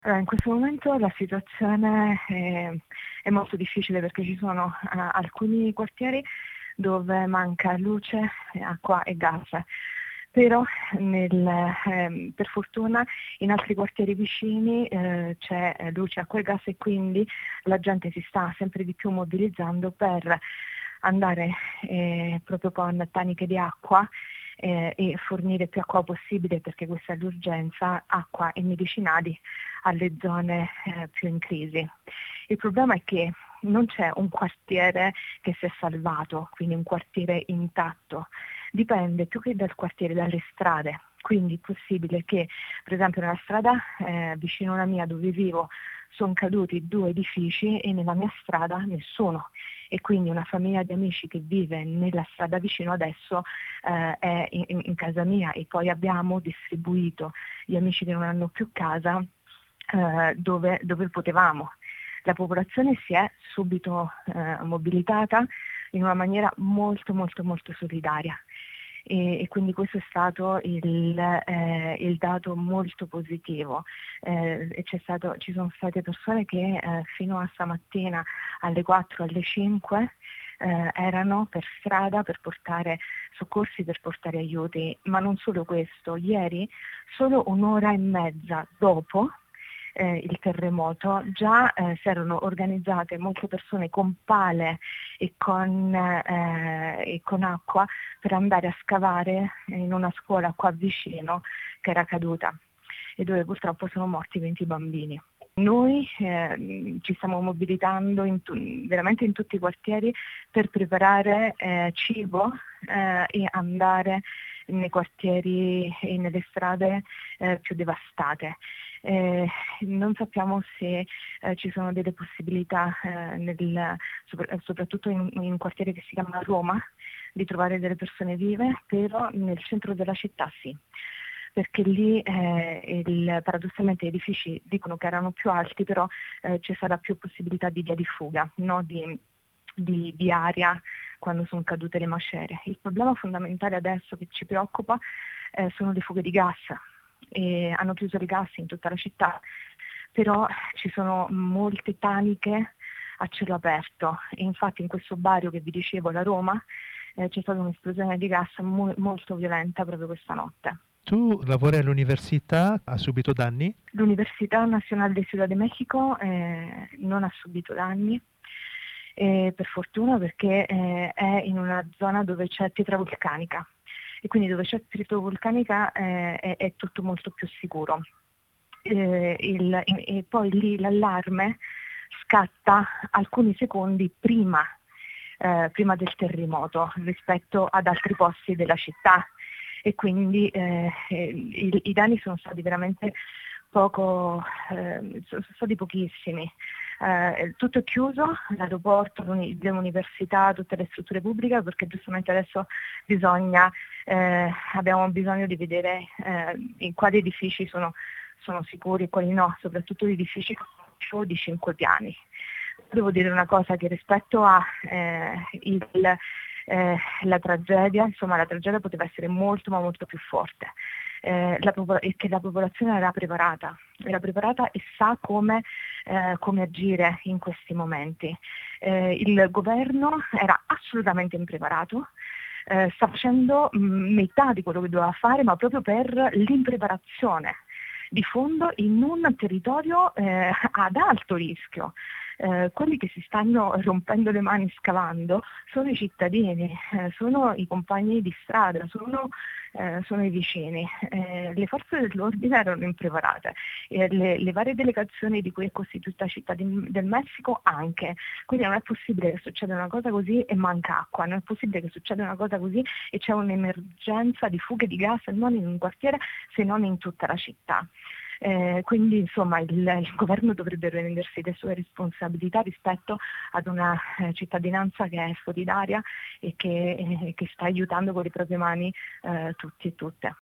Allora, in questo momento la situazione è molto difficile perché ci sono alcuni quartieri dove manca luce, acqua e gas, però per fortuna in altri quartieri vicini c'è luce, acqua e gas e quindi la gente si sta sempre di più mobilizzando per andare proprio con taniche di acqua e fornire più acqua possibile perché questa è l'urgenza, acqua e medicinali alle zone più in crisi. Il problema è che non c'è un quartiere che si è salvato, quindi un quartiere intatto, dipende più che dal quartiere, dalle strade. Quindi è possibile che, per esempio, nella strada vicino alla mia dove vivo sono caduti 2 edifici e nella mia strada nessuno. E quindi una famiglia di amici che vive nella strada vicino adesso è in casa mia e poi abbiamo distribuito gli amici che non hanno più casa dove potevamo. La popolazione si è subito mobilitata in una maniera molto molto molto solidaria e quindi questo è stato il dato molto positivo. Ci sono state persone che fino a stamattina alle 4, alle 5 erano per strada per portare soccorsi, per portare aiuti, ma non solo questo, ieri solo un'ora e mezza dopo il terremoto già si erano organizzate molte persone con pale e con acqua per andare a scavare in una scuola qua vicino che era caduta e dove purtroppo sono morti 20 bambini. Noi ci stiamo mobilitando veramente in tutti i quartieri per preparare cibo e andare nei quartieri e nelle strade più devastate. Non sappiamo se ci sono delle possibilità, soprattutto in un quartiere che si chiama Roma, di trovare delle persone vive, però nel centro della città sì. Perché lì paradossalmente gli edifici dicono che erano più alti, però ci sarà più possibilità di via di fuga, no? di aria quando sono cadute le macerie. Il problema fondamentale adesso che ci preoccupa sono le fughe di gas. E hanno chiuso i gas in tutta la città, però ci sono molte taniche a cielo aperto e infatti in questo barrio che vi dicevo, la Roma, c'è stata un'esplosione di gas molto violenta proprio questa notte. Tu lavori all'università, ha subito danni? L'Università Nacional de Ciudad de México non ha subito danni, per fortuna perché è in una zona dove c'è pietra vulcanica e quindi dove c'è pietra vulcanica è tutto molto più sicuro. E poi lì l'allarme scatta alcuni secondi prima del terremoto rispetto ad altri posti della città e quindi i danni sono stati veramente sono stati pochissimi. Tutto è chiuso, l'aeroporto, le università, tutte le strutture pubbliche perché giustamente adesso abbiamo bisogno di vedere in quali edifici sono sicuri e quali no, soprattutto gli edifici di 5 piani. Devo dire una cosa che rispetto a la tragedia, insomma la tragedia poteva essere molto ma molto più forte. E che la popolazione era preparata e sa come agire in questi momenti. Il governo era assolutamente impreparato, sta facendo metà di quello che doveva fare, ma proprio per l'impreparazione di fondo in un territorio ad alto rischio. Quelli che si stanno rompendo le mani scavando sono i cittadini, sono i compagni di strada, sono i vicini. Le forze dell'ordine erano impreparate, le varie delegazioni di cui è costituita la città del Messico anche. Quindi non è possibile che succeda una cosa così e manca acqua, non è possibile che succeda una cosa così e c'è un'emergenza di fughe di gas non in un quartiere se non in tutta la città. Quindi insomma il governo dovrebbe prendersi le sue responsabilità rispetto ad una cittadinanza che è solidaria e che sta aiutando con le proprie mani tutti e tutte.